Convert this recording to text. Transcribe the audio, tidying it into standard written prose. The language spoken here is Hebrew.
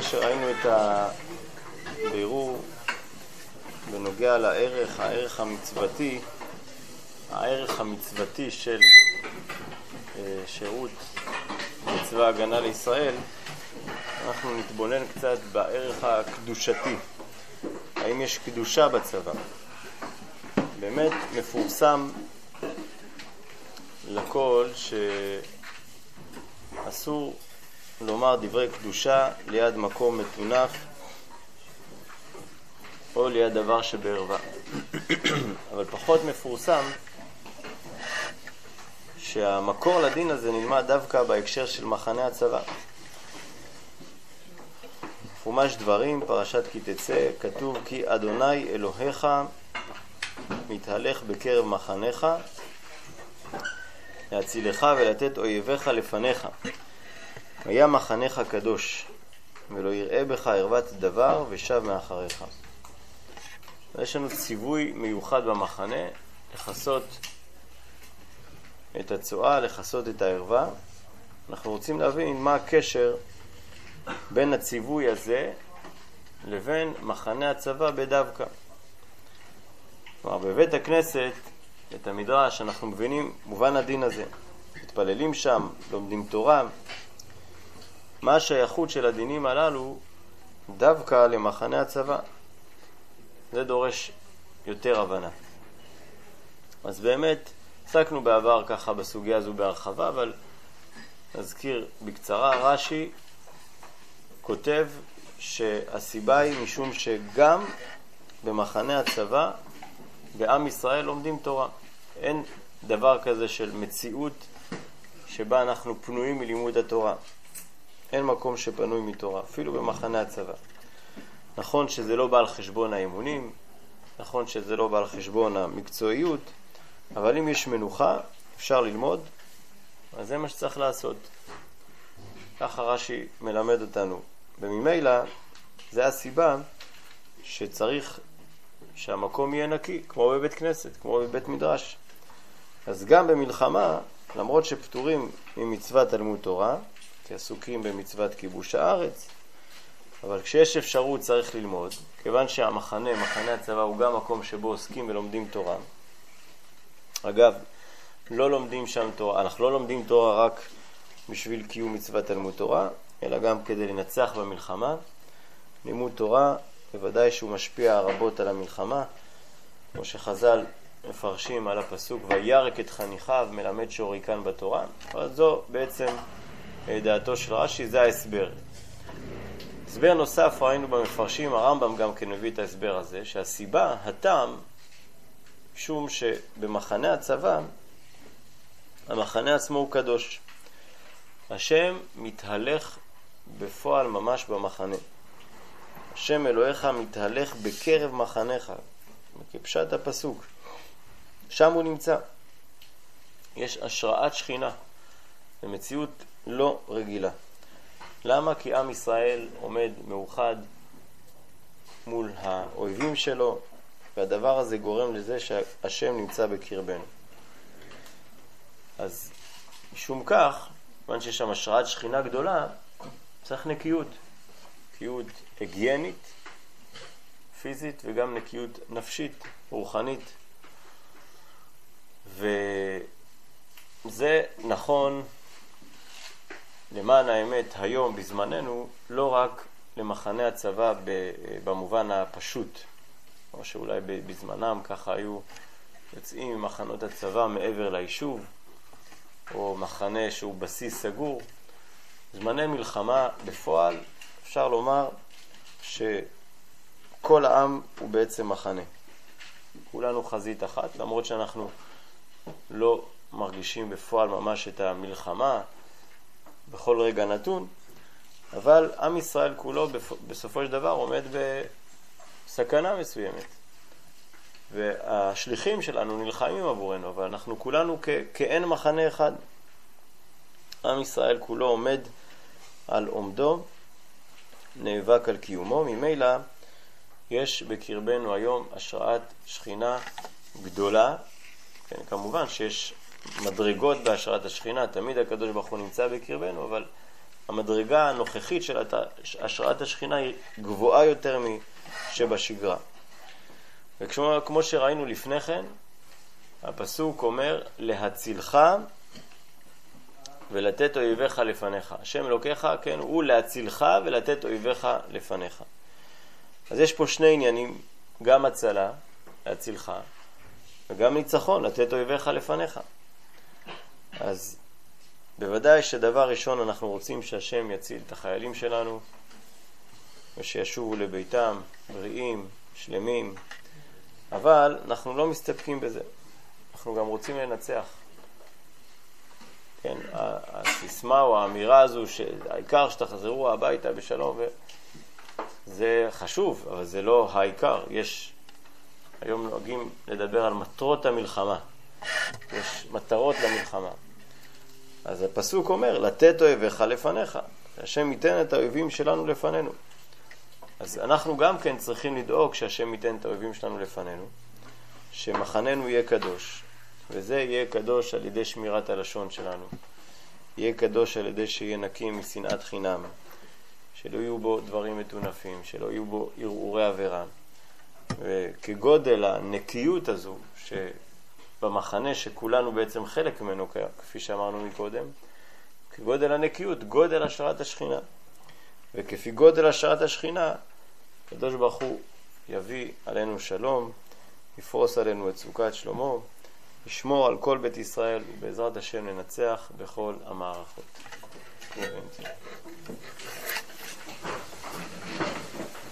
שראינו את הבירור בנוגע הערך המצוותי של שירות בצבא הגנה לישראל, אנחנו נתבונן קצת בערך הקדושתי. האם יש קדושה בצבא? באמת מפורסם לכל שאסור לומר דברי קדושה ליד מקום מטונף או ליד דבר שבערווה. אבל פחות מפורסם שהמקור לדין הזה נלמד דווקא בהקשר של מחנה הצבא. חומש דברים, פרשת כי תצא, כתוב כי אדוני אלוהיך מתהלך בקרב מחניך להצילך ולתת אויביך לפניך. היה מחניך קדוש ולא יראה בך ערוות דבר ושב מאחריך. יש לנו ציווי מיוחד במחנה לחסות את הצועה, לחסות את הערווה. אנחנו רוצים להבין מה הקשר בין הציווי הזה לבין מחנה הצבא בדווקא. כלומר, בבית הכנסת, את המדרש, אנחנו מבינים מובן הדין הזה. מתפללים שם, לומדים תורה. מה השייכות של הדינים הללו דווקא למחנה הצבא? זה דורש יותר הבנה. אז באמת, עסקנו בעבר ככה בסוגיה הזו בהרחבה, אבל נזכיר בקצרה, רש"י כותב שהסיבה היא משום שגם במחנה הצבא בעם ישראל לומדים תורה. אין דבר כזה של מציאות שבה אנחנו פנויים מלימוד התורה. אין מקום שפנוי מתורה, אפילו במחנה הצבא. נכון שזה לא בא על חשבון האמונים, נכון שזה לא בא על חשבון המקצועיות, אבל אם יש מנוחה, אפשר ללמוד, אז זה מה שצריך לעשות. ככה רש"י מלמד אותנו. וממילא, זה הסיבה שצריך שהמקום יהיה נקי, כמו בבית כנסת, כמו בבית מדרש. אז גם במלחמה, למרות שפטורים ממצוות תלמוד תורה, כי עסוקים במצוות כיבוש הארץ, אבל כשיש אפשרות צריך ללמוד, כיוון מחנה הצבא הוא גם מקום שבו עוסקים ולומדים תורה. אגב, לא לומדים שם תורה, אנחנו לא לומדים תורה רק בשביל קיום מצוות תלמוד תורה, אלא גם כדי לנצח במלחמה. לימוד תורה, בוודאי שהוא משפיע רבות על המלחמה, כמו שחז"ל מפרשים על הפסוק, וירק את חניכיו מלמד שוריקן בתורה. אבל זו בעצם דעתו של רש"י, זה ההסבר. הסבר נוסף ראינו במפרשים, הרמב"ם גם כן מביא את ההסבר הזה, שהסיבה, הטעם, משום שבמחנה הצבא, המחנה עצמו הוא קדוש. השם מתהלך בפועל ממש במחנה. השם אלוהיך מתהלך בקרב מחניך, כפשט הפסוק. שם הוא נמצא. יש השראת שכינה. זו מציאות לא רגילה. למה? כי עם ישראל עומד מאוחד מול האויבים שלו, והדבר הזה גורם לזה שהשם נמצא בקרבנו. אז משום כך, כיוון שיש שם השראת שכינה גדולה, צריך נקיות. נקיות היגיינית, פיזית, וגם נקיות נפשית, רוחנית. וזה נכון למען האמת היום בזמננו, לא רק למחנה הצבא במובן הפשוט, או שאולי בזמנם ככה היו יוצאים ממחנות הצבא מעבר ליישוב, או מחנה שהוא בסיס סגור. זמני מלחמה בפועל אפשר לומר שכל העם הוא בעצם מחנה. כולנו חזית אחת, למרות שאנחנו לא מרגישים בפועל ממש את המלחמה בכל רגע נתון, אבל עם ישראל כולו בסופו של דבר עומד בסכנה מסוימת. והשליחים שלנו נלחמים עבורנו, אבל אנחנו כולנו כאין מחנה אחד. עם ישראל כולו עומד על עומדו, נאבק על קיומו. ממילא יש בקרבנו היום השראת שכינה גדולה. כן, כמובן שיש מדרגות בהשראת השכינה, תמיד הקדוש ברוך הוא נמצא בקרבנו, אבל המדרגה הנוכחית של השראת השכינה היא גבוהה יותר שבשגרה. וכמו שראינו לפני כן, הפסוק אומר, להצילך ולתת אויביך לפניך. השם אלוקיך, כן, הוא להצילך ולתת אויביך לפניך. אז יש פה שני עניינים, גם הצלה, להצילך, וגם ניצחון, לתת אויביך לפניך. אז בוודאי שדבר ראשון אנחנו רוצים שהשם יציל את החיילים שלנו, ושישובו לביתם בריאים, שלמים, אבל אנחנו לא מסתפקים בזה. אנחנו גם רוצים לנצח. כן, הסיסמה או האמירה הזו שהעיקר שתחזרו הביתה בשלום, זה חשוב, אבל זה לא העיקר. היום נוהגים לדבר על מטרות המלחמה. יש מטרות למלחמה. אז הפסוק אומר, לתת אויביך לפניך. השם ייתן את האויבים שלנו לפנינו. אז אנחנו גם כן צריכים לדאוג שהשם ייתן את האויבים שלנו לפנינו, שמחננו יהיה קדוש. וזה יהיה קדוש על ידי שמירת הלשון שלנו. יהיה קדוש על ידי שיהיה נקי משנאת חינם. שלא יהיו בו דברים מטונפים, שלא יהיו בו ערעורי עבירה. וכגודל הנקיות הזו, שבמחנה שכולנו בעצם חלק ממנו, כפי שאמרנו מקודם, כגודל הנקיות, גודל השראת השכינה. וכפי גודל השראת השכינה, הקדוש ברוך הוא יביא עלינו שלום, יפרוס עלינו את סוכת שלמה, ישמור על כל בית ישראל, ובעזרת השם ננצח בכל המערכות.